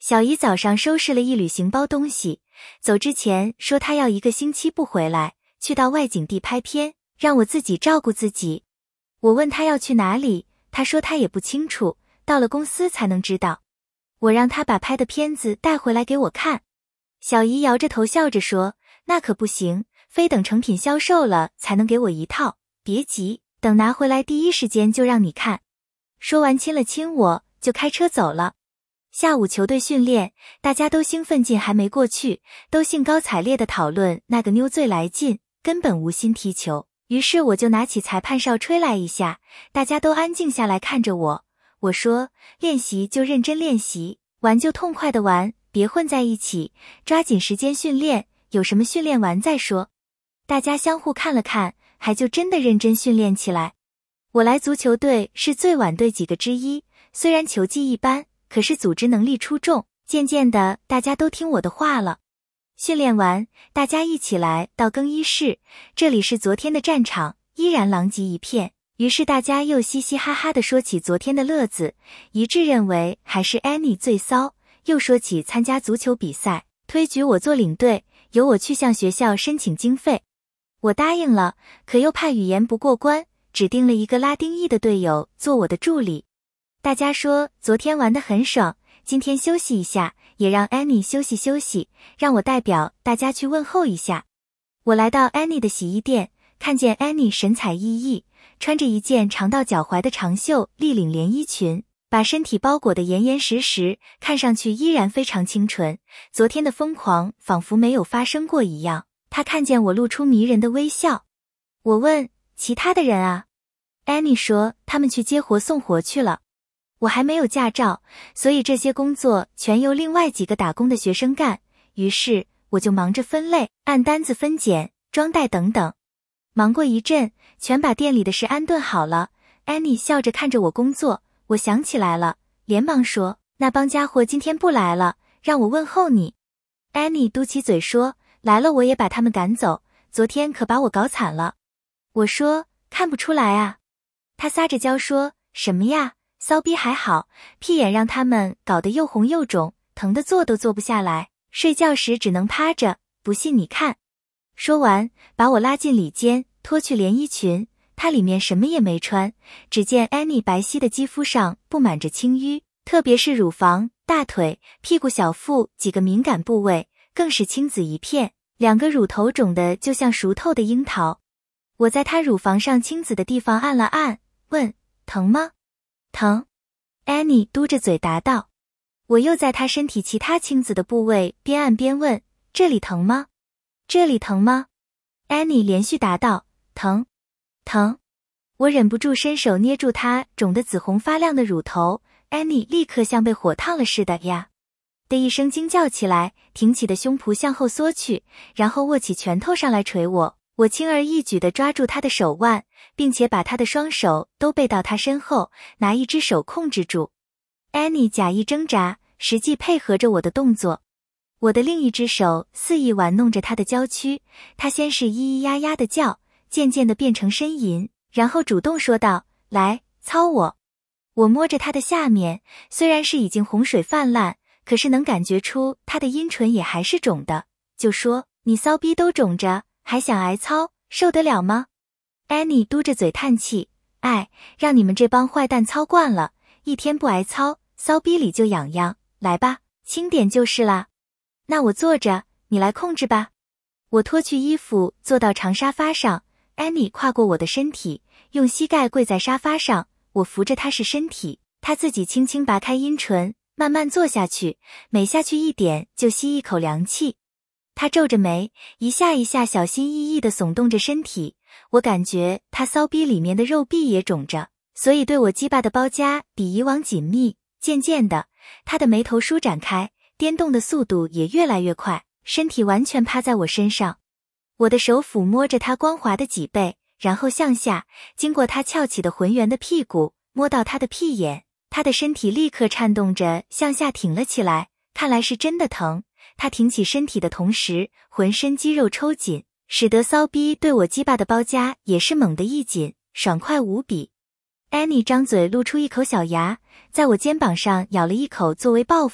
小姨早上收拾了一旅行包东西，走之前说她要1个星期不回来，去到外景地拍片，让我自己照顾自己。我问她要去哪里，她说她也不清楚，到了公司才能知道。我让她把拍的片子带回来给我看。小姨摇着头笑着说，那可不行，非等成品销售了才能给我一套，别急，等拿回来第一时间就让你看。说完亲了亲我，就开车走了。下午球队训练，大家都兴奋劲还没过去，都兴高采烈地讨论那个妞最来劲，根本无心踢球。于是我就拿起裁判哨吹来一下，大家都安静下来看着我。我说，练习就认真练习，玩就痛快地玩，别混在一起，抓紧时间训练，有什么训练完再说。大家相互看了看，还就真的认真训练起来。我来足球队是最晚队几个之一，虽然球技一般，可是组织能力出众，渐渐的大家都听我的话了。训练完，大家一起来到更衣室，这里是昨天的战场，依然狼藉一片。于是大家又嘻嘻哈哈地说起昨天的乐子，一致认为还是 Annie 最骚，又说起参加足球比赛，推举我做领队，由我去向学校申请经费。我答应了，可又怕语言不过关，指定了一个拉丁裔的队友做我的助理。大家说昨天玩得很爽，今天休息一下，也让 Annie 休息休息，让我代表大家去问候一下。我来到 Annie 的洗衣店，看见 Annie 神采奕奕，穿着一件长到脚踝的长袖立领连衣裙，把身体包裹得严严实实，看上去依然非常清纯。昨天的疯狂仿佛没有发生过一样。她看见我露出迷人的微笑。我问，其他的人啊？ Annie 说他们去接活送活去了。我还没有驾照，所以这些工作全由另外几个打工的学生干，于是我就忙着分类、按单子分拣、装袋等等。忙过一阵，全把店里的事安顿好了。Annie 笑着看着我工作，我想起来了，连忙说，那帮家伙今天不来了，让我问候你。Annie 嘟起嘴说，来了我也把他们赶走，昨天可把我搞惨了。我说，看不出来啊。他撒着娇说，什么呀，骚逼还好，屁眼让他们搞得又红又肿，疼得坐都坐不下来，睡觉时只能趴着，不信你看。说完，把我拉进里间，脱去连衣裙，她里面什么也没穿，只见 Annie 白皙的肌肤上布满着青瘀，特别是乳房、大腿、屁股、小腹几个敏感部位，更是青紫一片，2个乳头肿得就像熟透的樱桃。我在她乳房上青紫的地方按了按，问，疼吗？疼。Annie 嘟着嘴答道。我又在她身体其他青紫的部位边按边问，这里疼吗？这里疼吗？ Annie 连续答道，疼，疼。我忍不住伸手捏住她肿得紫红发亮的乳头， Annie 立刻像被火烫了似的呀的一声惊叫起来，挺起的胸脯向后缩去，然后握起拳头上来捶我。我轻而易举地抓住她的手腕，并且把她的双手都背到她身后，拿一只手控制住。Annie 假意挣扎，实际配合着我的动作。我的另一只手肆意玩弄着她的娇躯，她先是咿咿呀呀的叫，渐渐地变成呻吟，然后主动说道，来，操我。我摸着她的下面，虽然是已经洪水泛滥，可是能感觉出她的阴唇也还是肿的，就说，你骚逼都肿着，还想挨操，受得了吗？ Annie 嘟着嘴叹气，哎，让你们这帮坏蛋操惯了，一天不挨操，骚逼里就痒痒，来吧，轻点就是啦。那我坐着，你来控制吧。我脱去衣服，坐到长沙发上， Annie 跨过我的身体，用膝盖跪在沙发上，我扶着她是身体，她自己轻轻拔开阴唇，慢慢坐下去，每下去一点就吸一口凉气。她皱着眉，一下一下小心翼翼地耸动着身体，我感觉她骚逼里面的肉壁也肿着，所以对我鸡巴的包夹比以往紧密。渐渐的，她的眉头舒展开，颠动的速度也越来越快，身体完全趴在我身上。我的手抚摸着她光滑的脊背，然后向下，经过她翘起的浑圆的屁股，摸到她的屁眼，她的身体立刻颤动着向下挺了起来，看来是真的疼。她挺起身体的同时，浑身肌肉抽紧，使得骚逼对我鸡巴的包夹也是猛地一紧，爽快无比。Annie 张嘴露出一口小牙，在我肩膀上咬了一口作为报复。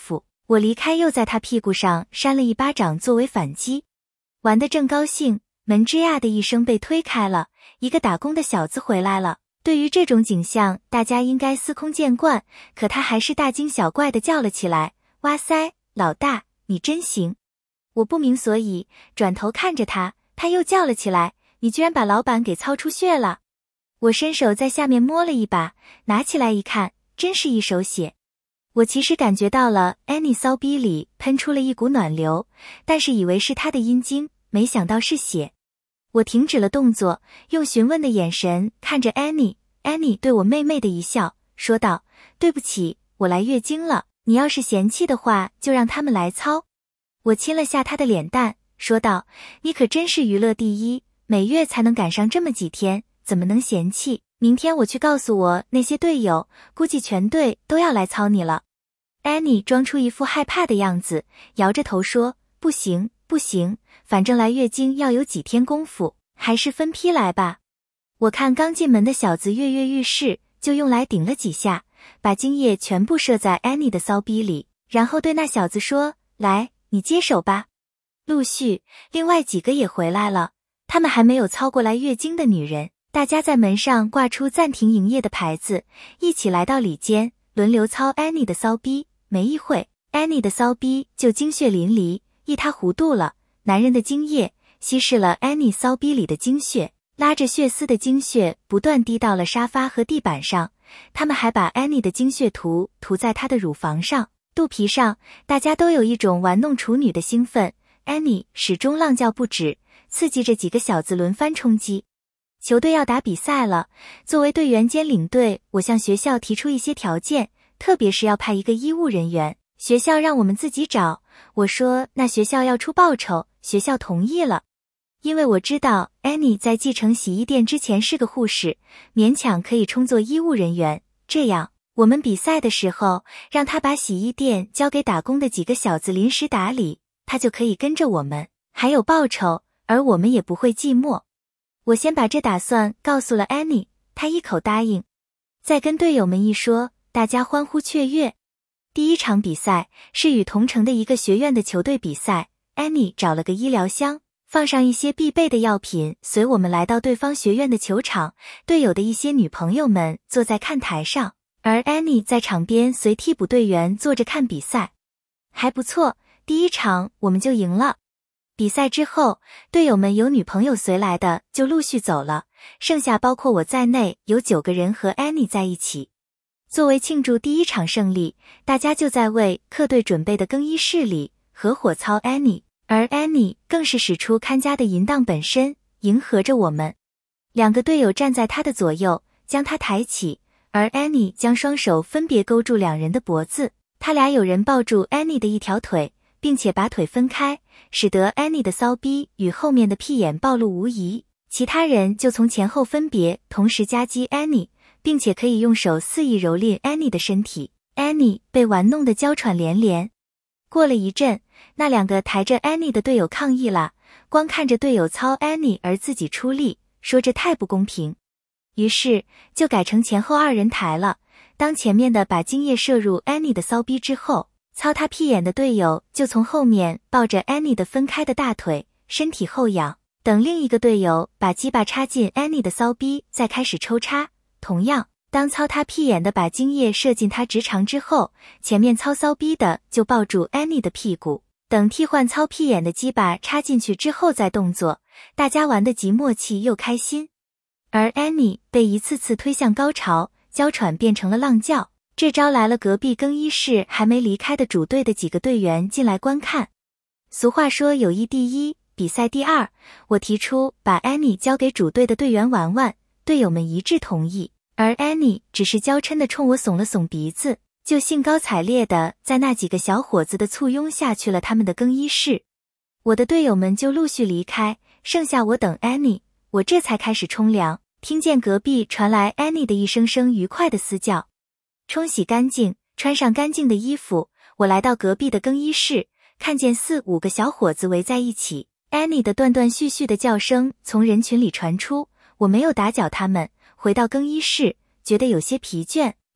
我离开又在他屁股上扇了一巴掌作为反击。玩得正高兴，门吱呀的一声被推开了，一个打工的小子回来了。对于这种景象，大家应该司空见惯，可他还是大惊小怪地叫了起来，哇塞，老大，你真行。我不明所以，转头看着他，他又叫了起来，你居然把老板给操出血了。我伸手在下面摸了一把，拿起来一看，真是一手血。我其实感觉到了 Annie 骚逼里喷出了一股暖流，但是以为是她的阴茎，没想到是血。我停止了动作，用询问的眼神看着 Annie。Annie 对我媚媚的一笑，说道，对不起，我来月经了，你要是嫌弃的话，就让他们来操。我亲了下她的脸蛋，说道，你可真是娱乐第一，每月才能赶上这么几天，怎么能嫌弃？明天我去告诉我那些队友，估计全队都要来操你了。Annie 装出一副害怕的样子，摇着头说，不行，不行，反正来月经要有几天功夫，还是分批来吧。我看刚进门的小子跃跃欲试，就用来顶了几下，把精液全部射在 Annie 的骚逼里，然后对那小子说，来，你接手吧。陆续，另外几个也回来了，他们还没有操过来月经的女人，大家在门上挂出暂停营业的牌子，一起来到里间，轮流操 Annie 的骚逼。没一会 Annie 的骚逼就精血淋漓，一塌糊涂了，男人的精液稀释了 Annie 骚逼里的精血，拉着血丝的精血不断滴到了沙发和地板上，他们还把 Annie 的精血涂在她的乳房上、肚皮上，大家都有一种玩弄处女的兴奋。Annie 始终浪叫不止，刺激着几个小子轮番冲击。球队要打比赛了，作为队员兼领队，我向学校提出一些条件，特别是要派一个医务人员，学校让我们自己找。我说那学校要出报酬，学校同意了。因为我知道 Annie 在继承洗衣店之前是个护士，勉强可以充作医务人员，这样我们比赛的时候让她把洗衣店交给打工的几个小子临时打理，她就可以跟着我们，还有报酬，而我们也不会寂寞。我先把这打算告诉了 Annie， 她一口答应。再跟队友们一说，大家欢呼雀跃。第一场比赛是与同城的一个学院的球队比赛， Annie 找了个医疗箱，放上一些必备的药品，随我们来到对方学院的球场，队友的一些女朋友们坐在看台上，而 Annie 在场边随替补队员坐着看比赛。还不错，第一场我们就赢了。比赛之后，队友们有女朋友随来的就陆续走了，剩下包括我在内有9个人和 Annie 在一起。作为庆祝第一场胜利，大家就在为客队准备的更衣室里合伙操 Annie， 而 Annie 更是使出看家的淫荡本身，迎合着我们。2个队友站在她的左右，将她抬起，而 Annie 将双手分别勾住2人的脖子，他俩有人抱住 Annie 的一条腿，并且把腿分开，使得 Annie 的骚逼与后面的屁眼暴露无遗，其他人就从前后分别同时夹击 Annie， 并且可以用手肆意蹂躏 Annie 的身体。 Annie 被玩弄得娇喘连连。过了一阵，那2个抬着 Annie 的队友抗议了，光看着队友操 Annie 而自己出力，说这太不公平。于是就改成前后2人抬了，当前面的把精液射入 Annie 的骚逼之后，操她屁眼的队友就从后面抱着 Annie 的分开的大腿，身体后仰，等另一个队友把鸡巴插进 Annie 的骚逼，再开始抽插。同样，当操她屁眼的把精液射进她直肠之后，前面操骚逼的就抱住 Annie 的屁股，等替换操屁眼的鸡巴插进去之后再动作，大家玩得既默契又开心。而 Annie 被一次次推向高潮，娇喘变成了浪叫。这招来了隔壁更衣室还没离开的主队的几个队员进来观看。俗话说友谊第一，比赛第二，我提出把 Annie 交给主队的队员玩玩，队友们一致同意，而 Annie 只是娇嗔地冲我耸了耸鼻子，就兴高采烈地在那几个小伙子的簇拥下去了他们的更衣室。我的队友们就陆续离开，剩下我等 Annie， 我这才开始冲凉，听见隔壁传来 Annie 的一声声愉快的嘶叫。冲洗干净，穿上干净的衣服，我来到隔壁的更衣室，看见4、5个小伙子围在一起， Annie 的断断续续的叫声从人群里传出。我没有打搅他们，回到更衣室，觉得有些疲倦，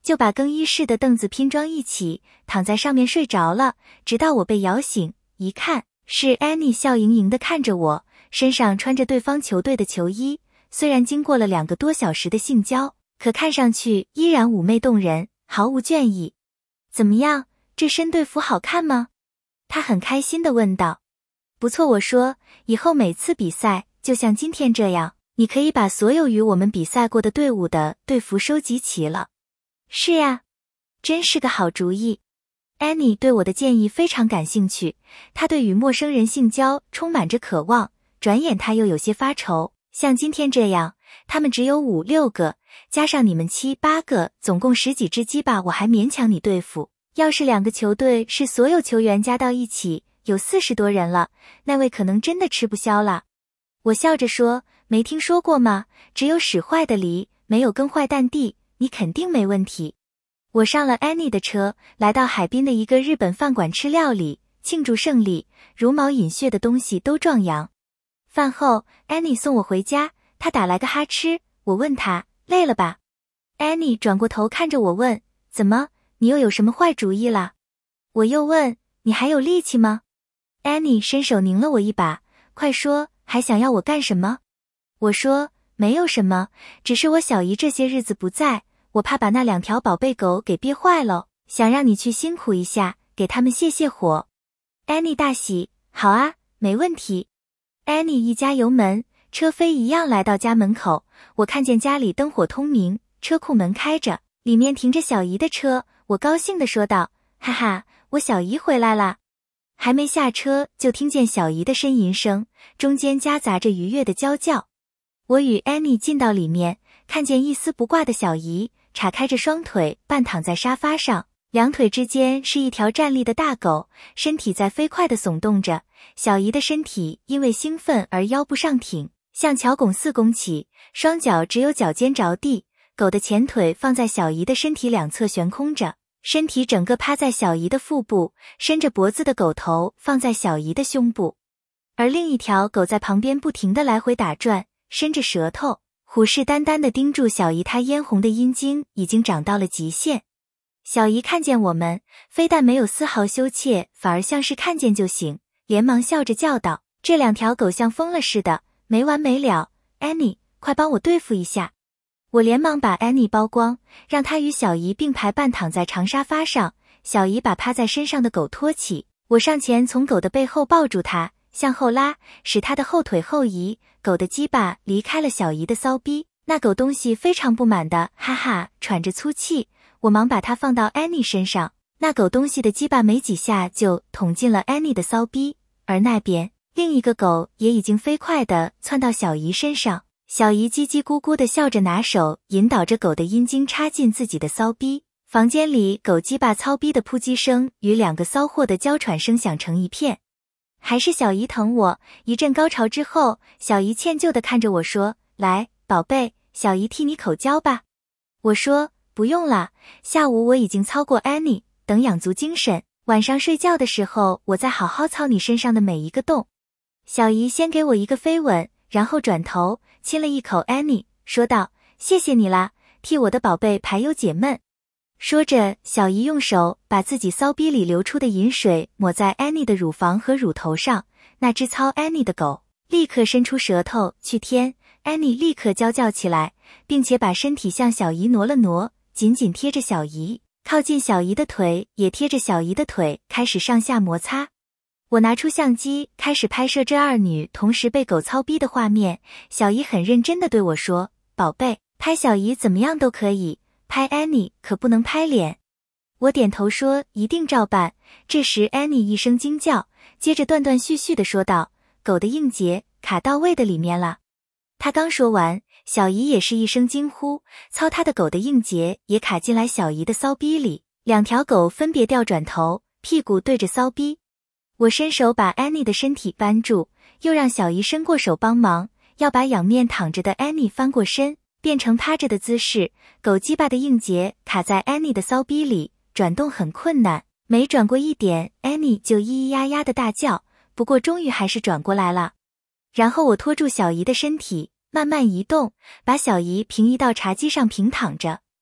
就把更衣室的凳子拼装一起，躺在上面睡着了，直到我被摇醒，一看是 Annie 笑盈盈地看着我，身上穿着对方球队的球衣，虽然经过了2个多小时的性交，可看上去依然妩媚动人，毫无倦意。怎么样，这身队服好看吗？他很开心地问道。不错，我说，以后每次比赛就像今天这样，你可以把所有与我们比赛过的队伍的队服收集齐了。是呀，真是个好主意。Annie 对我的建议非常感兴趣，她对与陌生人性交充满着渴望，转眼她又有些发愁，像今天这样，他们只有5、6个，加上你们7、8个，总共10几只鸡巴，我还勉强你对付。要是2个球队是所有球员加到一起，有40多人了，那位可能真的吃不消了。我笑着说，没听说过吗？只有使坏的梨，没有耕坏蛋地，你肯定没问题。我上了 Annie 的车，来到海滨的一个日本饭馆吃料理，庆祝胜利，茹毛饮血的东西都壮阳。饭后 Annie 送我回家，她打来个哈嗤，我问她，累了吧？ Annie 转过头看着我问，怎么，你又有什么坏主意啦？我又问，你还有力气吗？ Annie 伸手拧了我一把，快说，还想要我干什么？我说，没有什么，只是我小姨这些日子不在，我怕把那2条宝贝狗给憋坏了，想让你去辛苦一下，给他们泄泄火。Annie 大喜，好啊，没问题。Annie 一加油门，车飞一样来到家门口，我看见家里灯火通明，车库门开着，里面停着小姨的车，我高兴地说道，哈哈，我小姨回来啦。还没下车，就听见小姨的呻吟声，中间夹杂着愉悦的娇叫。我与 Annie 进到里面，看见一丝不挂的小姨，岔开着双腿，半躺在沙发上，2腿之间是一条站立的大狗，身体在飞快地耸动着。小姨的身体因为兴奋而腰部上挺，像乔拱4拱起，双脚只有脚尖着地，狗的前腿放在小姨的身体2侧悬空着，身体整个趴在小姨的腹部，伸着脖子的狗头放在小姨的胸部，而另一条狗在旁边不停地来回打转，伸着舌头，虎视眈眈地盯住小姨，她嫣红的阴茎已经长到了极限。小姨看见我们，非但没有丝毫羞怯，反而像是看见就醒，连忙笑着叫道，这2条狗像疯了似的，没完没了， Annie 快帮我对付一下。我连忙把 Annie 剥光，让她与小姨并排半躺在长沙发上，小姨把趴在身上的狗拖起，我上前从狗的背后抱住她，向后拉，使她的后腿后移，狗的鸡巴离开了小姨的骚逼，那狗东西非常不满的哈哈喘着粗气，我忙把它放到 Annie 身上，那狗东西的鸡巴没几下就捅进了 Annie 的骚逼，而那边另一个狗也已经飞快地窜到小姨身上，小姨叽叽咕咕地笑着拿手引导着狗的阴茎插进自己的骚逼，房间里狗鸡巴操逼的扑击声与2个骚货的娇喘声响成一片。还是小姨疼我，一阵高潮之后，小姨歉疚地看着我说，来，宝贝，小姨替你口交吧。我说，不用了，下午我已经操过 Annie， 等养足精神，晚上睡觉的时候我再好好操你身上的每一个洞。小姨先给我一个飞吻，然后转头亲了一口 Annie， 说道，谢谢你啦，替我的宝贝排忧解闷。说着，小姨用手把自己骚逼里流出的饮水抹在 Annie 的乳房和乳头上，那只操 Annie 的狗立刻伸出舌头去舔， Annie 立刻娇叫起来，并且把身体向小姨挪了挪，紧紧贴着小姨，靠近小姨的腿，也贴着小姨的腿，开始上下摩擦。我拿出相机，开始拍摄这2女同时被狗操逼的画面。小姨很认真地对我说，宝贝，拍小姨怎么样都可以，拍 Annie 可不能拍脸。我点头说，一定照办。这时 Annie 一声惊叫，接着断断续续地说道，狗的硬结卡到胃的里面了。她刚说完，小姨也是一声惊呼，操她的狗的硬结也卡进来小姨的骚逼里，2条狗分别调转头，屁股对着骚逼。我伸手把 Annie 的身体扳住，又让小姨伸过手帮忙，要把仰面躺着的 Annie 翻过身，变成趴着的姿势，狗鸡巴的硬结卡在 Annie 的骚逼里，转动很困难，每转过一点 Annie 就咿咿呀呀的大叫，不过终于还是转过来了。然后我拖住小姨的身体，慢慢移动，把小姨平移到茶几上平躺着，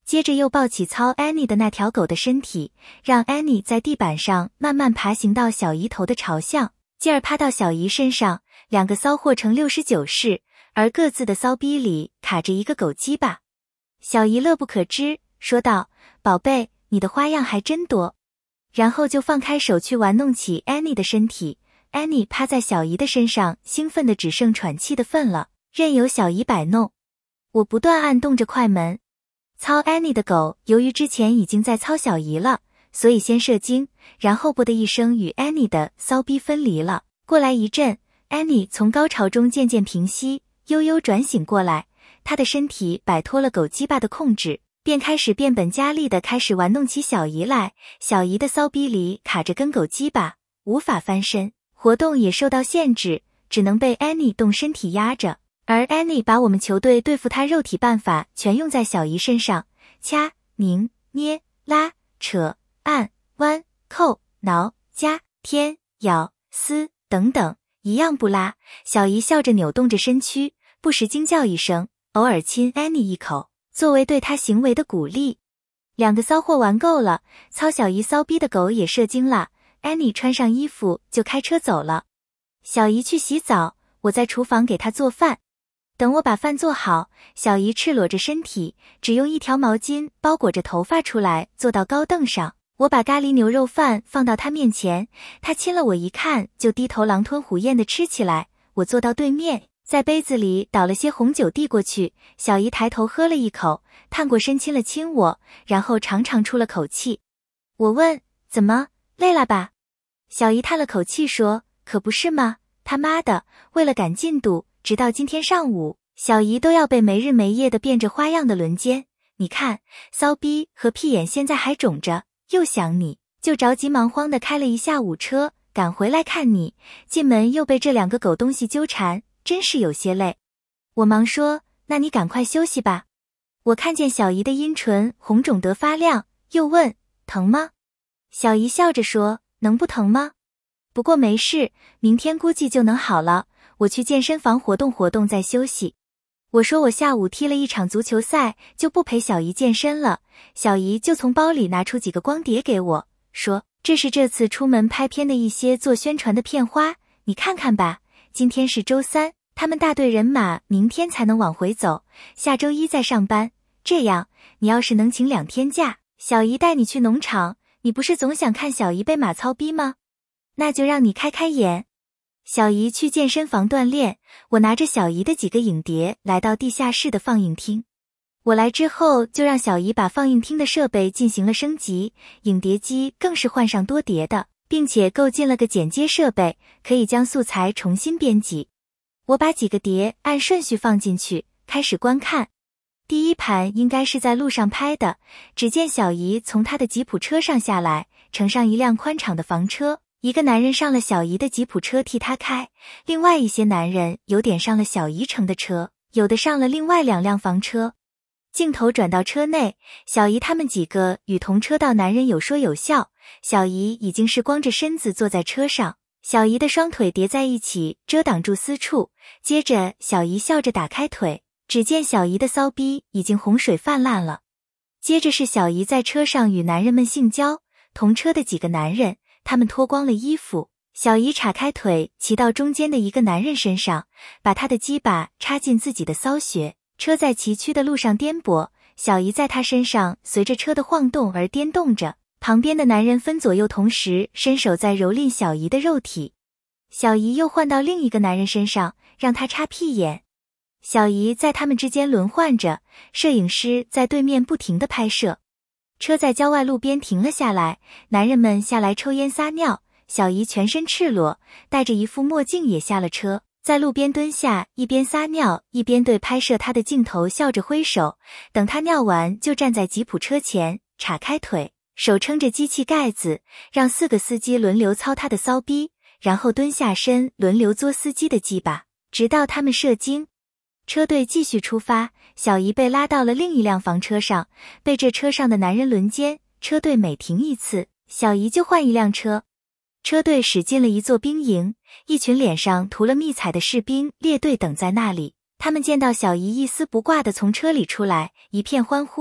接着又抱起操 Annie 的那条狗的身体，让 Annie 在地板上慢慢爬行到小姨头的朝向，继而趴到小姨身上，两个骚货成69式，而各自的骚逼里卡着一个狗鸡巴。小姨乐不可支，说道：宝贝，你的花样还真多。然后就放开手去玩弄起 Annie 的身体。Annie 趴在小姨的身上，兴奋的只剩喘气的份了，任由小姨摆弄。我不断按动着快门。操 Annie 的狗由于之前已经在操小姨了，所以先射精，然后啵的一声与 Annie 的骚逼分离了。过来一阵， Annie 从高潮中渐渐平息，悠悠转醒过来，她的身体摆脱了狗鸡巴的控制，便开始变本加厉地开始玩弄起小姨来。小姨的骚逼里卡着根狗鸡巴，无法翻身，活动也受到限制，只能被 Annie 动身体压着。而 Annie 把我们球队对付她肉体办法全用在小姨身上，掐、拧、捏、拉、扯、按、弯、扣、挠、夹、舔、咬、撕等等，一样不拉。小姨笑着扭动着身躯，不时惊叫一声，偶尔亲 Annie 一口，作为对她行为的鼓励。两个骚货玩够了，操小姨骚逼的狗也射精了， Annie 穿上衣服就开车走了。小姨去洗澡，我在厨房给她做饭。等我把饭做好，小姨赤裸着身体，只用一条毛巾包裹着头发出来，坐到高凳上。我把咖喱牛肉饭放到她面前，她亲了我一看就低头狼吞虎咽地吃起来。我坐到对面，在杯子里倒了些红酒递过去，小姨抬头喝了一口，探过身亲了亲我，然后长长出了口气。我问：怎么，累了吧？小姨叹了口气说：可不是吗，他妈的，为了赶进度，直到今天上午，小姨都要被没日没夜的变着花样的轮奸。你看，骚逼和屁眼现在还肿着，又想你，就着急忙慌的开了一下午车，赶回来看你，进门又被这两个狗东西纠缠，真是有些累。我忙说：那你赶快休息吧。我看见小姨的阴唇红肿得发亮，又问：疼吗？小姨笑着说：能不疼吗？不过没事，明天估计就能好了，我去健身房活动活动再休息。我说我下午踢了一场足球赛，就不陪小姨健身了。小姨就从包里拿出几个光碟给我，说这是这次出门拍片的一些做宣传的片花，你看看吧。今天是周三，他们大队人马明天才能往回走，下周一再上班。这样，你要是能请2天假，小姨带你去农场，你不是总想看小姨被马操逼吗？那就让你开开眼。小姨去健身房锻炼，我拿着小姨的几个影碟来到地下室的放映厅。我来之后就让小姨把放映厅的设备进行了升级，影碟机更是换上多碟的，并且购进了个剪接设备，可以将素材重新编辑。我把几个碟按顺序放进去，开始观看。第一盘应该是在路上拍的，只见小姨从她的吉普车上下来，乘上一辆宽敞的房车。一个男人上了小姨的吉普车替她开，另外一些男人有点上了小姨乘的车，有的上了另外2辆房车。镜头转到车内，小姨他们几个与同车道男人有说有笑，小姨已经是光着身子坐在车上，小姨的双腿叠在一起遮挡住私处，接着小姨笑着打开腿，只见小姨的骚逼已经洪水泛滥了。接着是小姨在车上与男人们性交，同车的几个男人他们脱光了衣服，小姨岔开腿骑到中间的一个男人身上，把他的鸡巴插进自己的骚穴，车在崎岖的路上颠簸，小姨在他身上随着车的晃动而颠动着，旁边的男人分左右同时伸手在蹂躏小姨的肉体。小姨又换到另一个男人身上，让他插屁眼。小姨在他们之间轮换着，摄影师在对面不停地拍摄。车在郊外路边停了下来，男人们下来抽烟撒尿，小姨全身赤裸，戴着一副墨镜也下了车，在路边蹲下，一边撒尿一边对拍摄他的镜头笑着挥手，等他尿完就站在吉普车前，岔开腿，手撑着机器盖子，让4个司机轮流操他的骚逼，然后蹲下身轮流嘬司机的鸡巴，直到他们射精。车队继续出发，小姨被拉到了另一辆房车上，被这车上的男人轮奸，车队每停一次，小姨就换一辆车。车队驶进了一座兵营，一群脸上涂了蜜彩的士兵列队等在那里，他们见到小姨一丝不挂地从车里出来，一片欢呼，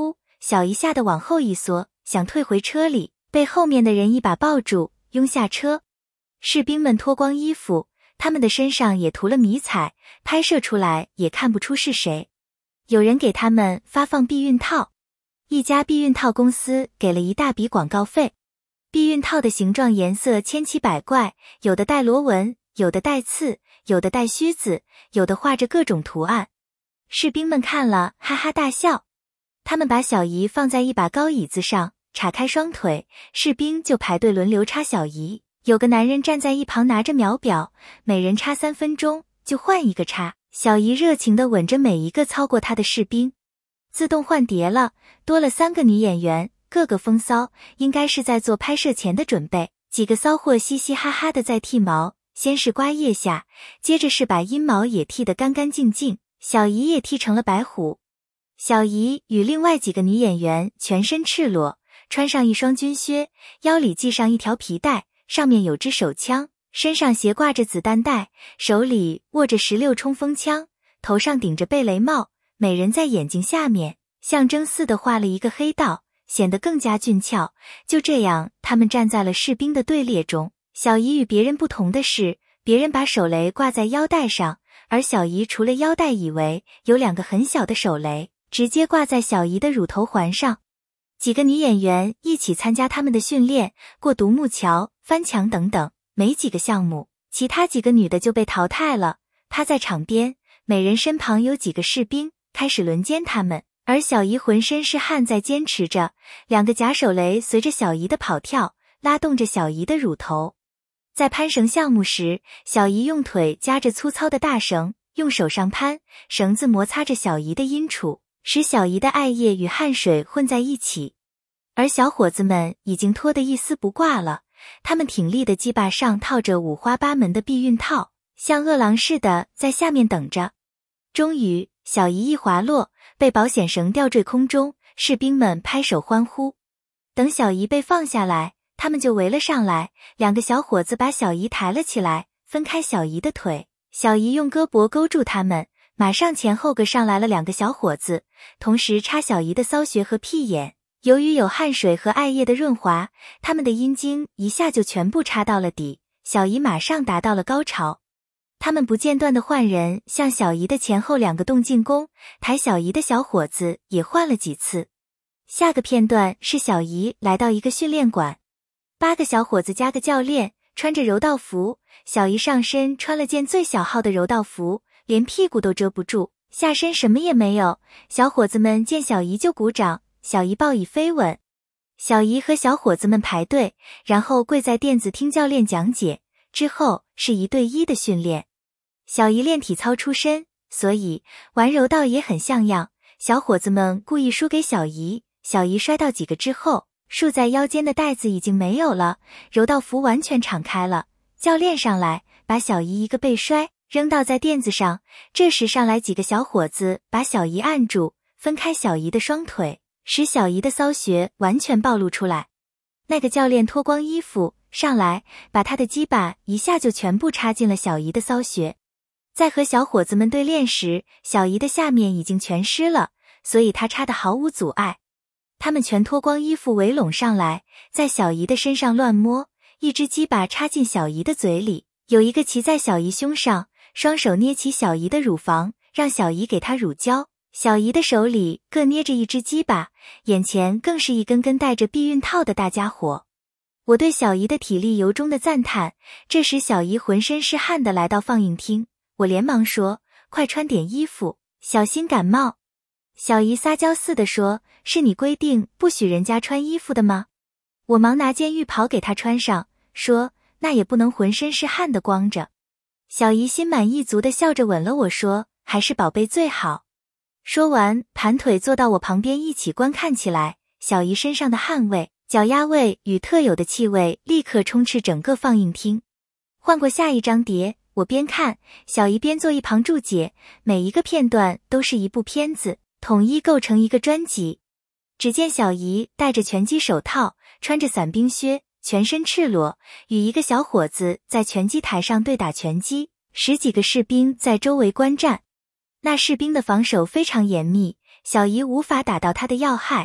小姨吓得往后一缩，想退回车里，被后面的人一把抱住，拥下车。士兵们脱光衣服，他们的身上也涂了迷彩，拍摄出来也看不出是谁。有人给他们发放避孕套，一家避孕套公司给了一大笔广告费。避孕套的形状颜色千奇百怪，有的带螺纹，有的带刺，有的带须子，有的画着各种图案。士兵们看了哈哈大笑。他们把小姨放在一把高椅子上，岔开双腿，士兵就排队轮流插小姨。有个男人站在一旁拿着秒表，每人插3分钟就换一个插。小姨热情地吻着每一个操过她的士兵。自动换碟了，多了3个女演员，个个风骚，应该是在做拍摄前的准备。几个骚货嘻嘻哈哈的在剃毛，先是刮腋下，接着是把阴毛也剃得干干净净，小姨也剃成了白虎。小姨与另外几个女演员全身赤裸，穿上一双军靴，腰里系上一条皮带，上面有支手枪，身上斜挂着子弹带，手里握着16冲锋枪，头上顶着贝雷帽，每人在眼睛下面象征似的画了一个黑道，显得更加俊俏。就这样，他们站在了士兵的队列中。小姨与别人不同的是，别人把手雷挂在腰带上，而小姨除了腰带以为有2个很小的手雷，直接挂在小姨的乳头环上。几个女演员一起参加他们的训练，过独木桥、翻墙等等，没几个项目，其他几个女的就被淘汰了，趴在场边，每人身旁有几个士兵，开始轮奸他们。而小姨浑身是汗在坚持着，2个假手雷随着小姨的跑跳，拉动着小姨的乳头。在攀绳项目时，小姨用腿夹着粗糙的大绳，用手上攀，绳子摩擦着小姨的阴处，使小姨的艾叶与汗水混在一起。而小伙子们已经脱得一丝不挂了，他们挺立的鸡巴上套着5花8门的避孕套，像饿狼似的在下面等着。终于，小姨一滑落，被保险绳吊坠空中，士兵们拍手欢呼。等小姨被放下来，他们就围了上来，2个小伙子把小姨抬了起来，分开小姨的腿，小姨用胳膊勾住他们，马上前后个上来了2个小伙子，同时插小姨的骚穴和屁眼。由于有汗水和艾叶的润滑，他们的阴茎一下就全部插到了底，小姨马上达到了高潮。他们不间断地换人，向小姨的前后2个洞进攻，抬小姨的小伙子也换了几次。下个片段是小姨来到一个训练馆，8个小伙子加个教练，穿着柔道服，小姨上身穿了件最小号的柔道服，连屁股都遮不住，下身什么也没有。小伙子们见小姨就鼓掌，小姨报以飞吻。小姨和小伙子们排队，然后跪在垫子听教练讲解，之后是1对1的训练。小姨练体操出身，所以玩柔道也很像样。小伙子们故意输给小姨，小姨摔到几个之后，束在腰间的带子已经没有了，柔道服完全敞开了。教练上来，把小姨一个背摔，扔倒在垫子上。这时上来几个小伙子，把小姨按住，分开小姨的双腿，使小姨的骚穴完全暴露出来。那个教练脱光衣服上来，把他的鸡巴一下就全部插进了小姨的骚穴。在和小伙子们对练时，小姨的下面已经全湿了，所以他插得毫无阻碍。他们全脱光衣服围拢上来，在小姨的身上乱摸，一只鸡巴插进小姨的嘴里，有一个骑在小姨胸上，双手捏起小姨的乳房，让小姨给他乳胶。小姨的手里各捏着一只鸡巴，眼前更是一根根带着避孕套的大家伙。我对小姨的体力由衷的赞叹。这时小姨浑身是汗的来到放映厅，我连忙说，快穿点衣服，小心感冒。小姨撒娇似的说，是你规定不许人家穿衣服的吗？我忙拿件浴袍给她穿上，说，那也不能浑身是汗的光着。小姨心满意足的笑着吻了我，说，还是宝贝最好。说完，盘腿坐到我旁边一起观看起来。小姨身上的汗味、脚丫味与特有的气味立刻充斥整个放映厅。换过下一张碟，我边看，小姨边坐一旁注解，每一个片段都是一部片子，统一构成一个专辑。只见小姨戴着拳击手套，穿着伞兵靴，全身赤裸，与一个小伙子在拳击台上对打拳击，10几个士兵在周围观战。那士兵的防守非常严密，小姨无法打到他的要害，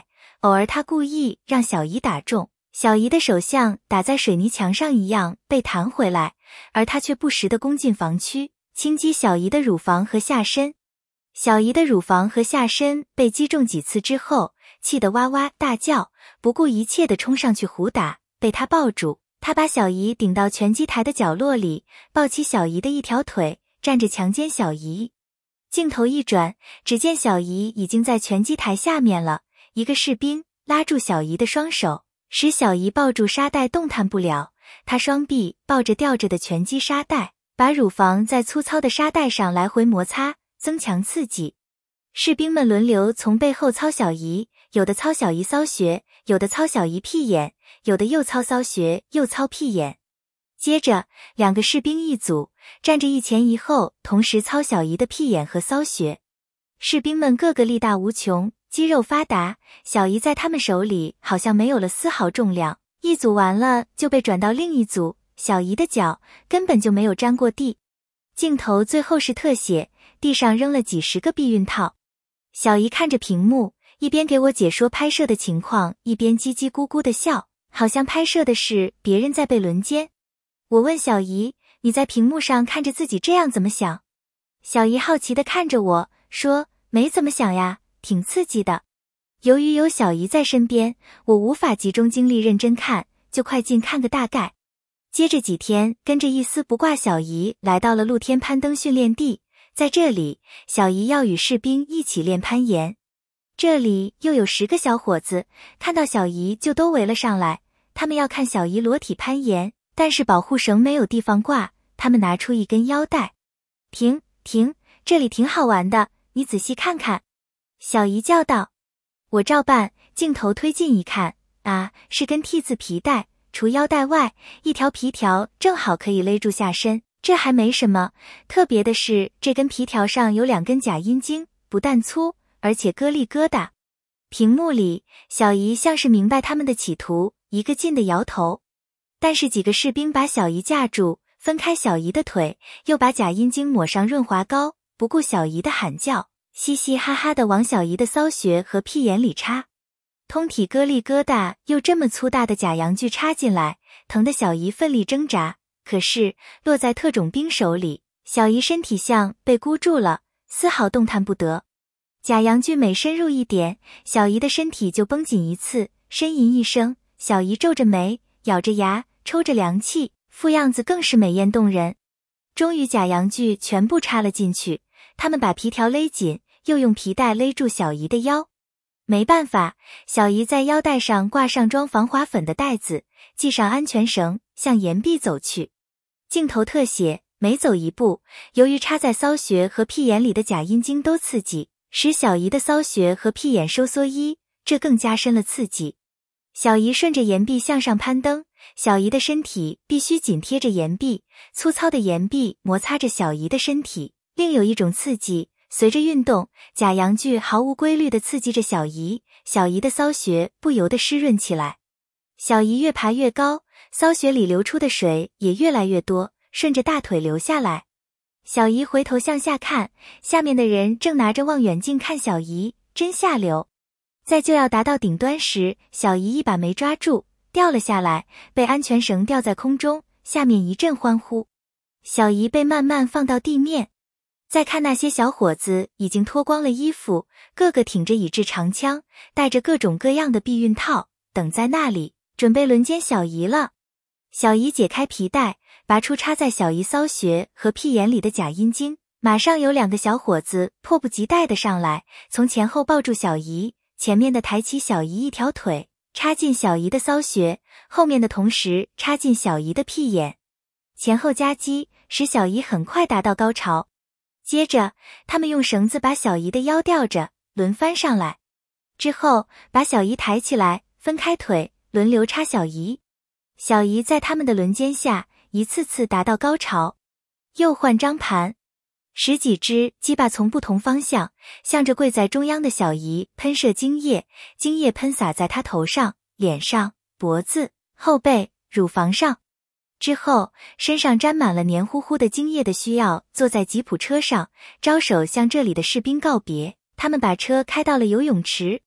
偶尔他故意让小姨打中，小姨的手像打在水泥墙上一样被弹回来，而他却不时地攻进房区，轻击小姨的乳房和下身。小姨的乳房和下身被击中几次之后，气得哇哇大叫，不顾一切地冲上去胡打，被他抱住。他把小姨顶到拳击台的角落里，抱起小姨的一条腿，站着强奸小姨。镜头一转，只见小姨已经在拳击台下面了，一个士兵拉住小姨的双手，使小姨抱住沙袋动弹不了，他双臂抱着吊着的拳击沙袋，把乳房在粗糙的沙袋上来回摩擦，增强刺激。士兵们轮流从背后操小姨，有的操小姨骚穴，有的操小姨屁眼，有的又操骚穴又操屁眼。接着2个士兵一组，站着一前一后，同时操小姨的屁眼和骚穴。士兵们个个力大无穷，肌肉发达，小姨在他们手里好像没有了丝毫重量，一组完了就被转到另一组，小姨的脚根本就没有沾过地。镜头最后是特写，地上扔了几十个避孕套。小姨看着屏幕，一边给我解说拍摄的情况，一边叽叽咕咕的笑，好像拍摄的是别人在被轮奸。我问小姨，你在屏幕上看着自己这样怎么想？小姨好奇地看着我，说，没怎么想呀，挺刺激的。由于有小姨在身边，我无法集中精力认真看，就快进看个大概。接着几天跟着一丝不挂小姨来到了露天攀登训练地，在这里，小姨要与士兵一起练攀岩。这里又有10个小伙子，看到小姨就都围了上来，他们要看小姨裸体攀岩，但是保护绳没有地方挂，他们拿出一根腰带。停，这里挺好玩的，你仔细看看。小姨叫道。我照办，镜头推进一看，啊，是根 T 字皮带，除腰带外，一条皮条正好可以勒住下身。这还没什么，特别的是这根皮条上有2根假阴茎，不但粗，而且咯哩疙瘩。屏幕里，小姨像是明白他们的企图，一个劲的摇头。但是几个士兵把小姨架住，分开小姨的腿，又把假阴茎抹上润滑膏，不顾小姨的喊叫，嘻嘻哈哈地往小姨的骚穴和屁眼里插。通体咯哩疙瘩又这么粗大的假阳具插进来，疼得小姨奋力挣扎，可是落在特种兵手里，小姨身体像被箍住了，丝毫动弹不得。假阳具每深入一点，小姨的身体就绷紧一次，呻吟一声，小姨皱着眉，咬着牙，抽着凉气，副样子更是美艳动人。终于假阳具全部插了进去，他们把皮条勒紧，又用皮带勒住小姨的腰。没办法，小姨在腰带上挂上装防滑粉的带子，系上安全绳，向岩壁走去。镜头特写，每走一步，由于插在骚穴和屁眼里的假阴茎都刺激，使小姨的骚穴和屁眼收缩这更加深了刺激。小姨顺着岩壁向上攀登，小姨的身体必须紧贴着岩壁，粗糙的岩壁摩擦着小姨的身体，另有一种刺激，随着运动，假阳具毫无规律地刺激着小姨，小姨的骚穴不由得湿润起来。小姨越爬越高，骚穴里流出的水也越来越多，顺着大腿流下来。小姨回头向下看，下面的人正拿着望远镜看小姨，真下流。在就要达到顶端时，小姨一把没抓住，掉了下来，被安全绳吊在空中，下面一阵欢呼。小姨被慢慢放到地面。再看那些小伙子已经脱光了衣服，个个挺着已制长枪，带着各种各样的避孕套，等在那里，准备轮奸小姨了。小姨解开皮带，拔出插在小姨骚穴和屁眼里的假阴茎，马上有2个小伙子迫不及待地上来，从前后抱住小姨，前面的抬起小姨一条腿，插进小姨的骚穴，后面的同时插进小姨的屁眼，前后夹击，使小姨很快达到高潮。接着，他们用绳子把小姨的腰吊着，轮番上来。之后，把小姨抬起来，分开腿，轮流插小姨。小姨在他们的轮奸下，一次次达到高潮。又换张盘，10几支鸡巴从不同方向，向着跪在中央的小姨喷射精液，精液喷洒在她头上、脸上、脖子、后背、乳房上。之后，身上沾满了黏糊糊的精液的需要坐在吉普车上，招手向这里的士兵告别，他们把车开到了游泳池。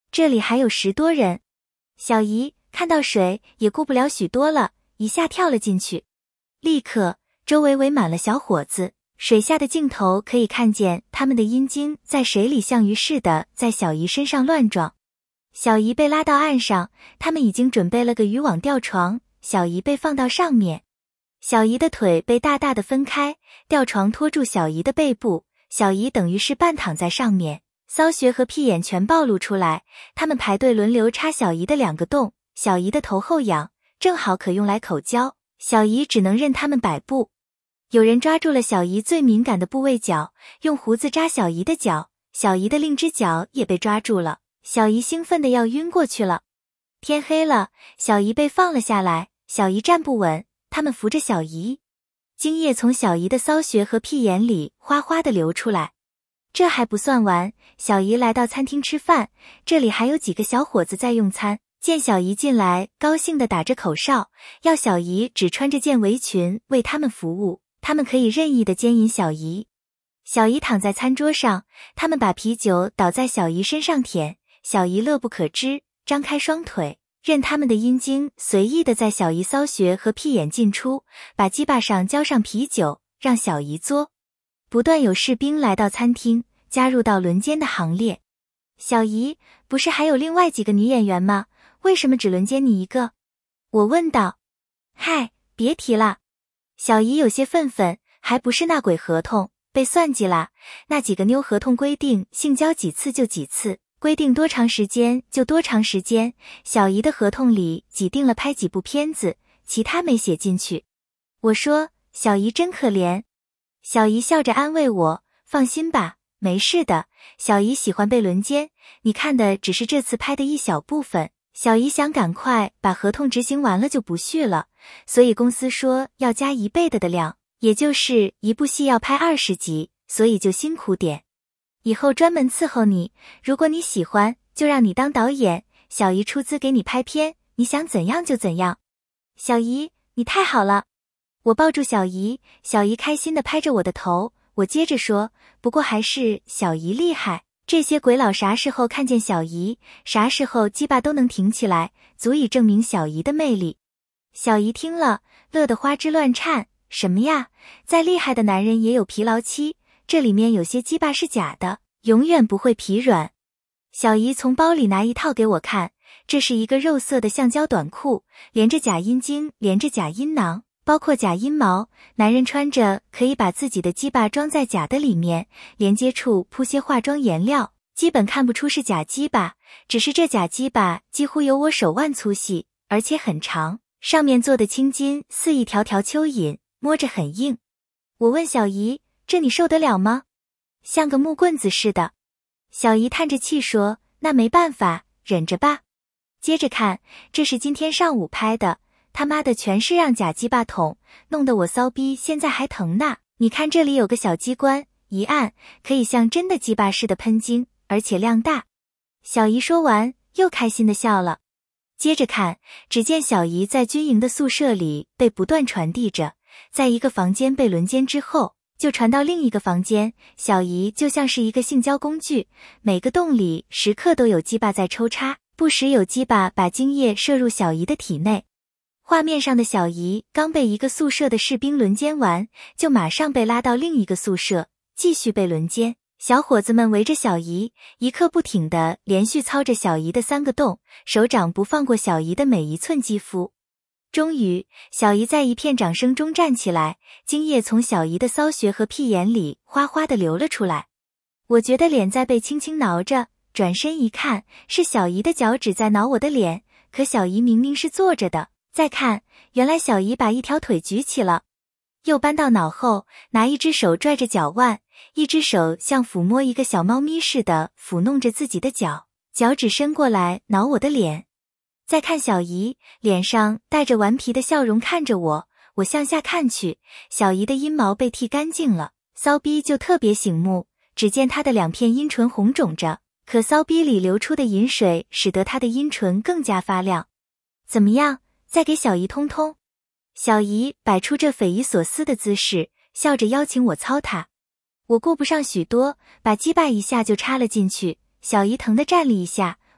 这里还有10多人。小姨看到水也顾不了许多了，一下跳了进去。立刻，周围围满了小伙子，水下的镜头可以看见他们的阴茎在水里像鱼似的在小姨身上乱撞。小姨被拉到岸上，他们已经准备了个渔网吊床，小姨被放到上面。小姨的腿被大大的分开，吊床托住小姨的背部，小姨等于是半躺在上面，骚穴和屁眼全暴露出来，他们排队轮流插小姨的2个洞，小姨的头后仰，正好可用来口交，小姨只能任他们摆布。有人抓住了小姨最敏感的部位脚，用胡子扎小姨的脚，小姨的另只脚也被抓住了，小姨兴奋的要晕过去了。天黑了，小姨被放了下来，小姨站不稳，他们扶着小姨，精液从小姨的骚穴和屁眼里哗哗地流出来。这还不算完，小姨来到餐厅吃饭，这里还有几个小伙子在用餐，见小姨进来，高兴地打着口哨，要小姨只穿着件围裙为他们服务，他们可以任意地奸淫小姨。小姨躺在餐桌上，他们把啤酒倒在小姨身上舔，小姨乐不可支，张开双腿，任他们的阴茎随意地在小姨骚穴和屁眼进出，把鸡巴上浇上啤酒，让小姨嘬。不断有士兵来到餐厅，加入到轮奸的行列。小姨，不是还有另外几个女演员吗？为什么只轮奸你一个？我问道。嗨，别提了。小姨有些愤愤，还不是那鬼合同，被算计啦。那几个妞合同规定性交几次就几次，规定多长时间就多长时间，小姨的合同里挤定了拍几部片子，其他没写进去。我说，小姨真可怜。小姨笑着安慰我，放心吧，没事的，小姨喜欢被轮奸，你看的只是这次拍的一小部分，小姨想赶快把合同执行完了就不续了，所以公司说要加1倍的量，也就是一部戏要拍20集，所以就辛苦点。以后专门伺候你，如果你喜欢，就让你当导演，小姨出资给你拍片，你想怎样就怎样。小姨，你太好了。我抱住小姨，小姨开心地拍着我的头，我接着说，不过还是小姨厉害，这些鬼佬啥时候看见小姨，啥时候鸡巴都能挺起来，足以证明小姨的魅力。小姨听了，乐得花枝乱颤，什么呀，再厉害的男人也有疲劳期，这里面有些鸡巴是假的，永远不会疲软。小姨从包里拿一套给我看，这是一个肉色的橡胶短裤，连着假阴茎，连着假阴囊，包括假阴毛，男人穿着可以把自己的鸡巴装在假的里面，连接处铺些化妆颜料，基本看不出是假鸡巴，只是这假鸡巴几乎有我手腕粗细，而且很长，上面做的青筋似一条条蚯蚓，摸着很硬。我问小姨，这你受得了吗？像个木棍子似的。小姨叹着气说，那没办法，忍着吧。接着看，这是今天上午拍的，他妈的全是让假鸡巴捅，弄得我骚逼现在还疼呢。你看这里有个小机关，一按可以像真的鸡巴似的喷精，而且量大。小姨说完又开心地笑了。接着看，只见小姨在军营的宿舍里被不断传递着，在一个房间被轮奸之后，就传到另一个房间，小姨就像是一个性交工具，每个洞里时刻都有鸡巴在抽插，不时有鸡巴把精液射入小姨的体内。画面上的小姨刚被一个宿舍的士兵轮奸完，就马上被拉到另一个宿舍，继续被轮奸。小伙子们围着小姨，一刻不停地连续操着小姨的3个洞，手掌不放过小姨的每一寸肌肤。终于，小姨在一片掌声中站起来，精液从小姨的骚穴和屁眼里哗哗地流了出来。我觉得脸在被轻轻挠着，转身一看，是小姨的脚趾在挠我的脸，可小姨明明是坐着的。再看，原来小姨把一条腿举起了，又搬到脑后，拿一只手拽着脚腕，一只手像抚摸一个小猫咪似的抚弄着自己的脚，脚趾伸过来挠我的脸。再看小姨，脸上带着顽皮的笑容看着我，我向下看去，小姨的阴毛被剃干净了，骚逼就特别醒目，只见她的2片阴唇红肿着，可骚逼里流出的饮水使得她的阴唇更加发亮。怎么样？再给小姨通通。小姨摆出这匪夷所思的姿势，笑着邀请我操她。我顾不上许多，把鸡巴一下就插了进去，小姨疼得站了一下，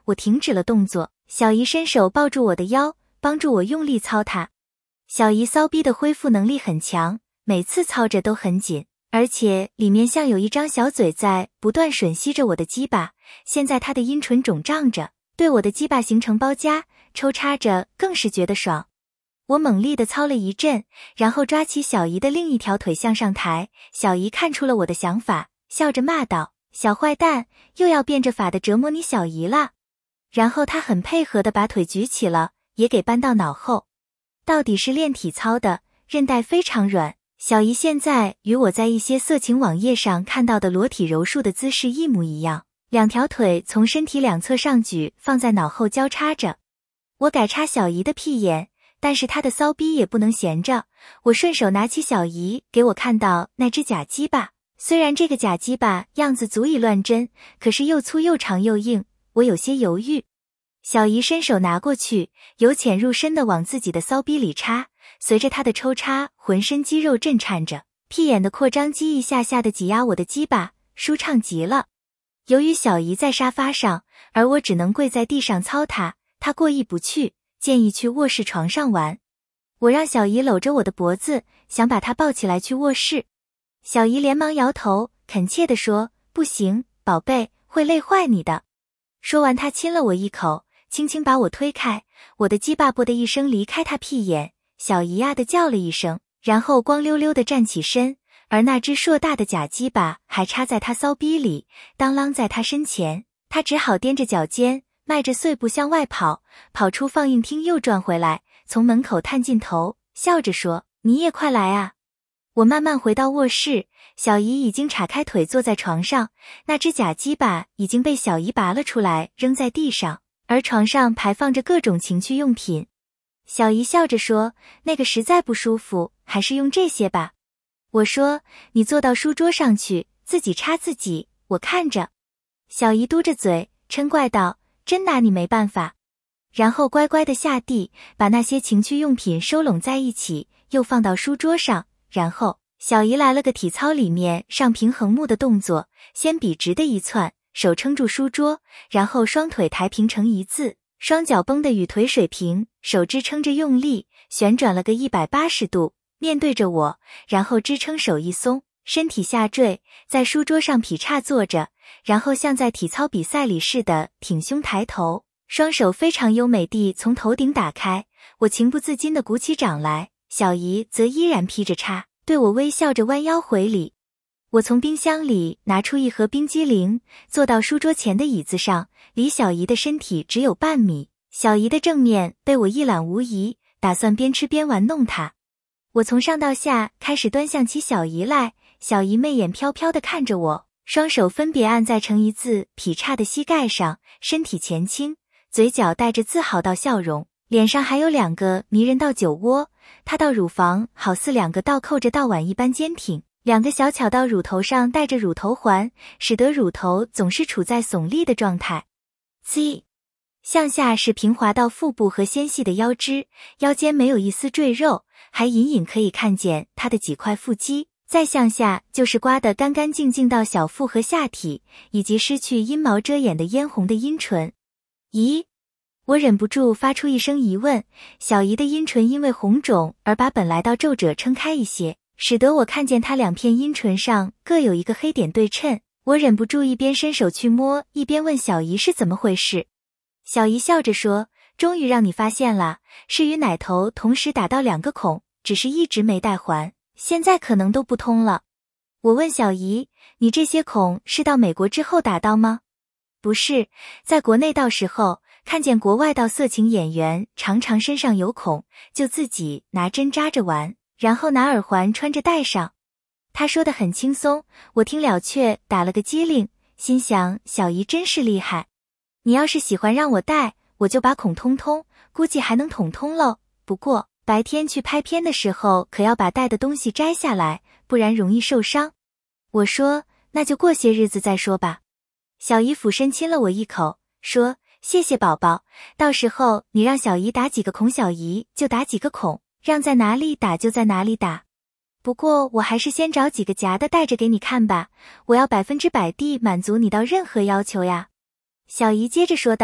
我停止了动作，小姨伸手抱住我的腰，帮助我用力操它。小姨骚逼的恢复能力很强，每次操着都很紧，而且里面像有一张小嘴在不断吮吸着我的鸡巴，现在她的阴唇肿胀着，对我的鸡巴形成包夹，抽插着更是觉得爽。我猛力地操了一阵，然后抓起小姨的另一条腿向上抬，小姨看出了我的想法，笑着骂道：小坏蛋，又要变着法的折磨你小姨了。然后她很配合地把腿举起了，也给搬到脑后。到底是练体操的，韧带非常软，小姨现在与我在一些色情网页上看到的裸体柔术的姿势一模一样，两条腿从身体两侧上举，放在脑后交叉着。我改插小姨的屁眼，但是她的骚逼也不能闲着，我顺手拿起小姨给我看到那只假鸡巴，虽然这个假鸡巴样子足以乱真，可是又粗又长又硬，我有些犹豫。小姨伸手拿过去，由浅入深地往自己的骚逼里插，随着她的抽插，浑身肌肉震颤着，屁眼的扩张机一下下地挤压我的鸡巴，舒畅极了。由于小姨在沙发上，而我只能跪在地上操她，她过意不去，建议去卧室床上玩。我让小姨搂着我的脖子，想把她抱起来去卧室。小姨连忙摇头，恳切地说：不行，宝贝，会累坏你的。说完她亲了我一口，轻轻把我推开，我的鸡巴啵的一声离开她屁眼，小姨呀的叫了一声，然后光溜溜地站起身，而那只硕大的假鸡巴还插在她骚逼里，当啷在她身前，她只好踮着脚尖，迈着碎步向外跑，跑出放映厅又转回来，从门口探进头，笑着说：你也快来啊。我慢慢回到卧室，小姨已经岔开腿坐在床上，那只假鸡巴已经被小姨拔了出来扔在地上，而床上排放着各种情趣用品。小姨笑着说：那个实在不舒服，还是用这些吧。我说：你坐到书桌上去，自己插自己，我看着。小姨嘟着嘴，嗔怪道：真拿你没办法。然后乖乖地下地，把那些情趣用品收拢在一起，又放到书桌上。然后小姨来了个体操里面上平衡木的动作，先笔直的一窜，手撑住书桌，然后双腿抬平成一字，双脚绷得与腿水平，手支撑着用力，旋转了个180度，面对着我，然后支撑手一松，身体下坠，在书桌上劈叉坐着，然后像在体操比赛里似的挺胸抬头，双手非常优美地从头顶打开，我情不自禁地鼓起掌来，小姨则依然劈着叉，对我微笑着弯腰回礼。我从冰箱里拿出一盒冰激凌，坐到书桌前的椅子上，离小姨的身体只有半米，小姨的正面被我一览无遗，打算边吃边玩弄她。我从上到下开始端详起小姨来，小姨媚眼飘飘地看着我，双手分别按在成一字劈叉的膝盖上，身体前倾，嘴角带着自豪到笑容，脸上还有两个迷人到酒窝，她到乳房好似两个倒扣着倒碗一般坚挺，两个小巧到乳头上戴着乳头环，使得乳头总是处在耸立的状态。C 向下是平滑到腹部和纤细的腰肢，腰间没有一丝赘肉，还隐隐可以看见她的几块腹肌，再向下就是刮得干干净净到小腹和下体，以及失去阴毛遮掩的嫣红的阴唇。咦？我忍不住发出一声疑问，小姨的阴唇因为红肿而把本来到皱褶撑开一些，使得我看见她两片阴唇上各有一个黑点对称，我忍不住一边伸手去摸，一边问小姨是怎么回事。小姨笑着说：终于让你发现了，是与奶头同时打到2个孔，只是一直没带环，现在可能都不通了。我问小姨：你这些孔是到美国之后打到吗？不是，在国内到时候看见国外到色情演员常常身上有孔，就自己拿针扎着玩，然后拿耳环穿着戴上。她说得很轻松，我听了却打了个激灵，心想小姨真是厉害。你要是喜欢让我戴，我就把孔通通，估计还能捅通喽。不过白天去拍片的时候可要把戴的东西摘下来，不然容易受伤。我说那就过些日子再说吧。小姨俯身亲了我一口，说谢谢宝宝，到时候你让小姨打几个孔，小姨就打几个孔，让在哪里打就在哪里打。不过我还是先找几个夹的带着给你看吧，我要100%地满足你到任何要求呀。小姨接着说道：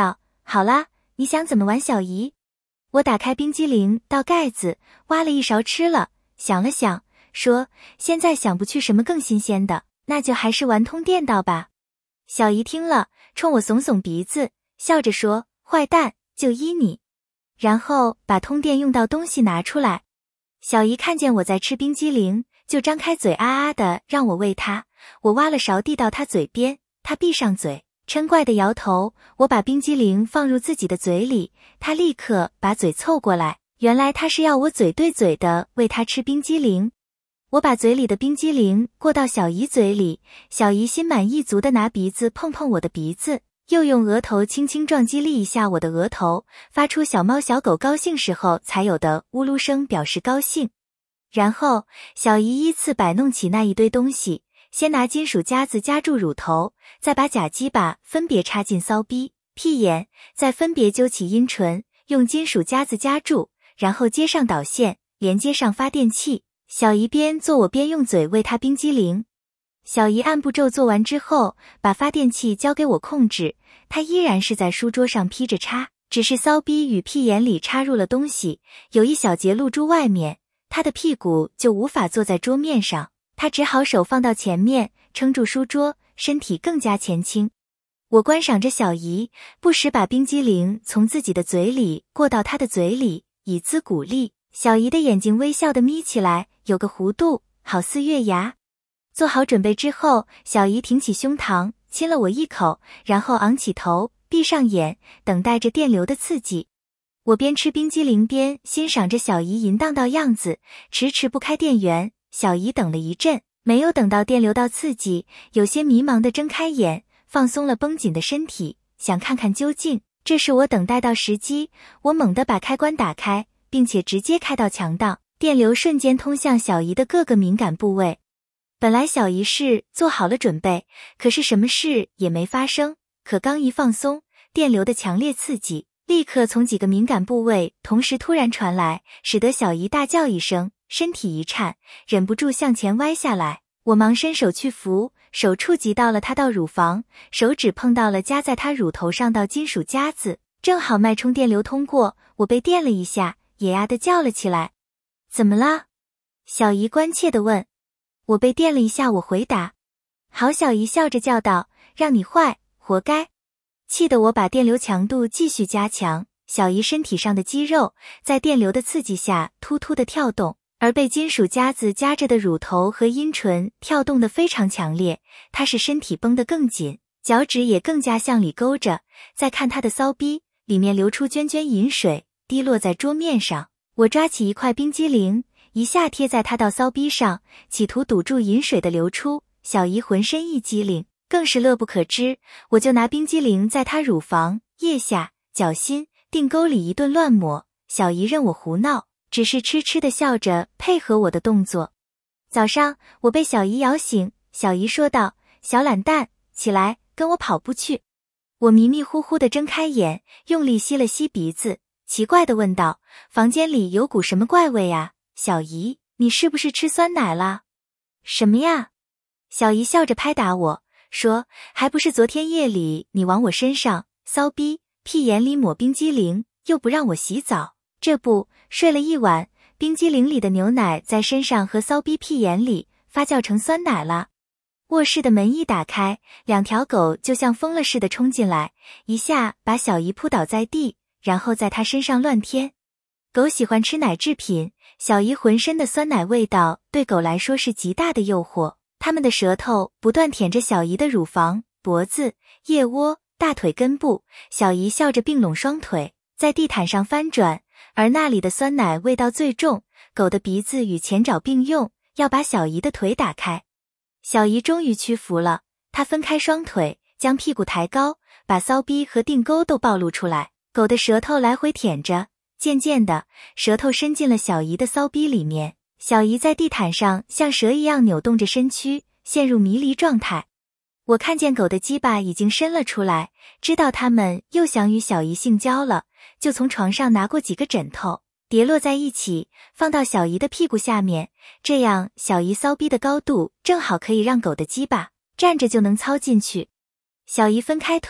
好啦，你想怎么玩小姨？我打开冰激凌，倒盖子，挖了一勺吃了，想了想，说现在想不去什么更新鲜的，那就还是玩通电道吧。小姨听了，冲我耸耸鼻子，笑着说，坏蛋，就依你。然后把通电用到东西拿出来。小姨看见我在吃冰激凌，就张开嘴啊啊的让我喂她。我挖了勺递到她嘴边，她闭上嘴，嗔怪的摇头。我把冰激凌放入自己的嘴里，她立刻把嘴凑过来，原来她是要我嘴对嘴的喂她吃冰激凌。我把嘴里的冰激凌过到小姨嘴里，小姨心满意足的拿鼻子碰碰我的鼻子，又用额头轻轻撞击了一下我的额头，发出小猫小狗高兴时候才有的呜噜声表示高兴。然后小姨依次摆弄起那一堆东西，先拿金属夹子夹住乳头，再把假鸡巴分别插进骚逼、屁眼，再分别揪起阴唇，用金属夹子夹住，然后接上导线，连接上发电器。小姨边做我边用嘴喂她冰激凌。小姨按步骤做完之后，把发电器交给我控制，她依然是在书桌上劈着插，只是骚逼与屁眼里插入了东西，有一小节露珠外面，她的屁股就无法坐在桌面上，她只好手放到前面，撑住书桌，身体更加前倾。我观赏着小姨，不时把冰激凌从自己的嘴里过到她的嘴里，以资鼓励。小姨的眼睛微笑地眯起来，有个弧度，好似月牙。做好准备之后，小姨挺起胸膛，亲了我一口，然后昂起头，闭上眼，等待着电流的刺激。我边吃冰激凌边欣赏着小姨淫荡到样子，迟迟不开电源。小姨等了一阵，没有等到电流到刺激，有些迷茫地睁开眼，放松了绷紧的身体，想看看究竟。这时我等待到时机，我猛地把开关打开，并且直接开到强档，电流瞬间通向小姨的各个敏感部位。本来小姨是做好了准备，可是什么事也没发生。可刚一放松，电流的强烈刺激立刻从几个敏感部位同时突然传来，使得小姨大叫一声，身体一颤，忍不住向前歪下来。我忙伸手去扶，手触及到了她到乳房，手指碰到了夹在她乳头上的金属夹子，正好脉冲电流通过，我被电了一下，也呀的叫了起来。怎么了？小姨关切地问。我被电了一下，我回答。好，小姨笑着叫道，让你坏，活该。气得我把电流强度继续加强，小姨身体上的肌肉在电流的刺激下突突的跳动，而被金属夹子夹着的乳头和阴唇跳动得非常强烈，她是身体绷得更紧，脚趾也更加向里勾着。再看她的骚逼，里面流出涓涓饮水，滴落在桌面上。我抓起一块冰激凌，一下贴在她到骚逼上，企图堵住饮水的流出。小姨浑身一激灵，更是乐不可支，我就拿冰激凌在她乳房、腋下、脚心、腚沟里一顿乱抹。小姨任我胡闹，只是痴痴地笑着配合我的动作。早上我被小姨摇醒，小姨说道，小懒蛋，起来跟我跑步去。我迷迷糊糊地睁开眼，用力吸了吸鼻子，奇怪地问道，房间里有股什么怪味啊？小姨，你是不是吃酸奶了？什么呀？小姨笑着拍打我，说，还不是昨天夜里你往我身上骚逼、屁眼里抹冰激凌，又不让我洗澡，这不睡了一晚，冰激凌里的牛奶在身上和骚逼屁眼里发酵成酸奶了。卧室的门一打开，两条狗就像疯了似的冲进来，一下把小姨扑倒在地，然后在她身上乱舔。狗喜欢吃奶制品，小姨浑身的酸奶味道对狗来说是极大的诱惑，它们的舌头不断舔着小姨的乳房、脖子、腋窝、大腿根部。小姨笑着并拢双腿，在地毯上翻转，而那里的酸奶味道最重。狗的鼻子与前爪并用，要把小姨的腿打开。小姨终于屈服了，她分开双腿，将屁股抬高，把骚逼和腚沟都暴露出来。狗的舌头来回舔着，渐渐的，舌头伸进了小姨的骚逼里面。小姨在地毯上像蛇一样扭动着身躯，陷入迷离状态。我看见狗的鸡巴已经伸了出来，知道它们又想与小姨性交了，就从床上拿过几个枕头，叠落在一起，放到小姨的屁股下面，这样小姨骚逼的高度正好可以让狗的鸡巴站着就能操进去。小姨分开腿，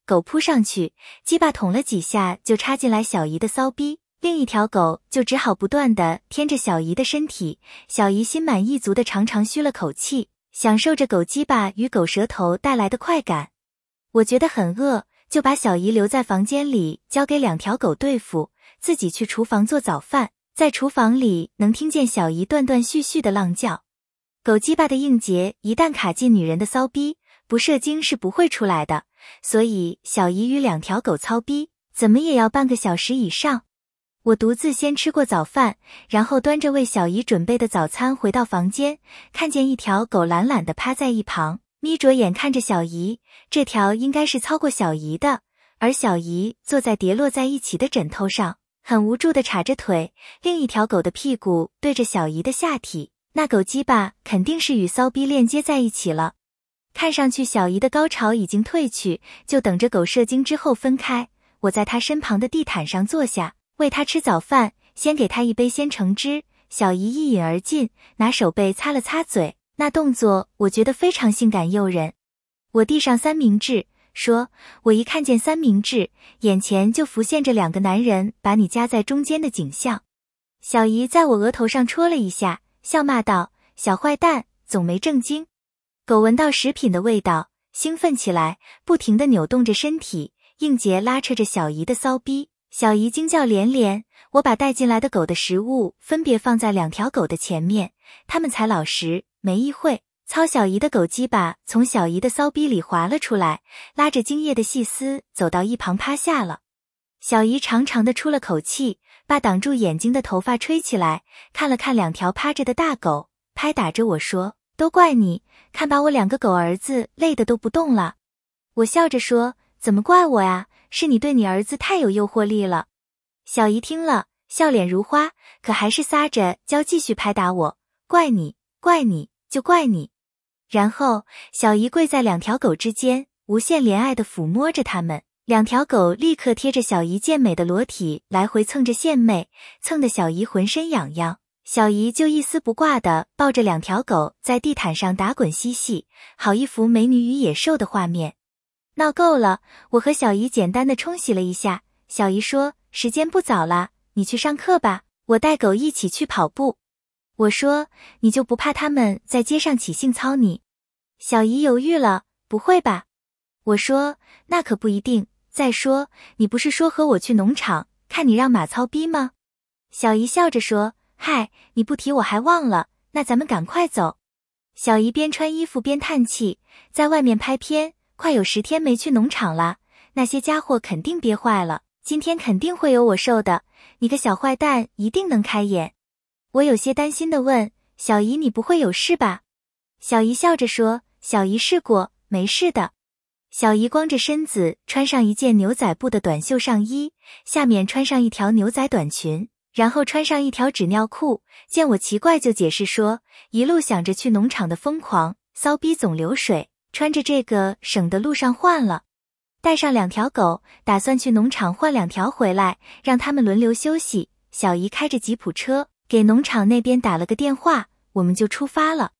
狗扑上去，鸡巴捅了几下就插进来小姨的骚逼，另一条狗就只好不断地舔着小姨的身体。小姨心满意足地长长吁了口气，享受着狗鸡巴与狗舌头带来的快感。我觉得很饿，就把小姨留在房间里交给2条狗对付，自己去厨房做早饭。在厨房里能听见小姨断断续续的浪叫。狗鸡巴的硬结一旦卡进女人的骚逼，不射精是不会出来的，所以小姨与2条狗操逼，怎么也要半个小时以上。我独自先吃过早饭，然后端着为小姨准备的早餐回到房间，看见一条狗懒懒地趴在一旁，眯着眼看着小姨，这条应该是操过小姨的，而小姨坐在叠落在一起的枕头上，很无助地叉着腿，另一条狗的屁股对着小姨的下体，那狗鸡巴肯定是与骚逼链接在一起了。看上去小姨的高潮已经退去，就等着狗射精之后分开。我在她身旁的地毯上坐下，喂她吃早饭，先给她一杯鲜橙汁。小姨一饮而尽，拿手背擦了擦嘴，那动作我觉得非常性感诱人。我递上三明治，说，我一看见三明治，眼前就浮现着2个男人把你夹在中间的景象。小姨在我额头上戳了一下，笑骂道，小坏蛋，总没正经。狗闻到食品的味道，兴奋起来，不停地扭动着身体，硬结拉扯着小姨的骚逼。小姨惊叫连连，我把带进来的狗的食物分别放在2条狗的前面，它们才老实。没一会，操小姨的狗鸡巴从小姨的骚逼里滑了出来，拉着精液的细丝走到一旁趴下了。小姨长长的出了口气，把挡住眼睛的头发吹起来，看了看2条趴着的大狗，拍打着我说，都怪你，看把我2个狗儿子累得都不动了。我笑着说，怎么怪我呀？是你对你儿子太有诱惑力了。小姨听了，笑脸如花，可还是撒着娇继续拍打我，怪你，怪你，就怪你。然后小姨跪在2条狗之间，无限怜爱地抚摸着它们，2条狗立刻贴着小姨健美的裸体来回蹭着献媚，蹭得小姨浑身痒痒。小姨就一丝不挂地抱着2条狗在地毯上打滚嬉戏，好一幅美女与野兽的画面。闹够了，我和小姨简单的冲洗了一下。小姨说，时间不早了，你去上课吧，我带狗一起去跑步。我说，你就不怕他们在街上起性操你？小姨犹豫了，不会吧？我说，那可不一定，再说，你不是说和我去农场，看你让马操逼吗？小姨笑着说，嗨，你不提我还忘了，那咱们赶快走。小姨边穿衣服边叹气，在外面拍片，快有10天没去农场了，那些家伙肯定憋坏了，今天肯定会有我受的，你个小坏蛋一定能开眼。我有些担心地问，小姨你不会有事吧？小姨笑着说，小姨试过，没事的。小姨光着身子穿上一件牛仔布的短袖上衣，下面穿上一条牛仔短裙，然后穿上一条纸尿裤，见我奇怪就解释说，一路想着去农场的疯狂，骚逼总流水，穿着这个省得路上换了。带上2条狗，打算去农场换2条回来，让他们轮流休息。小姨开着吉普车，给农场那边打了个电话，我们就出发了。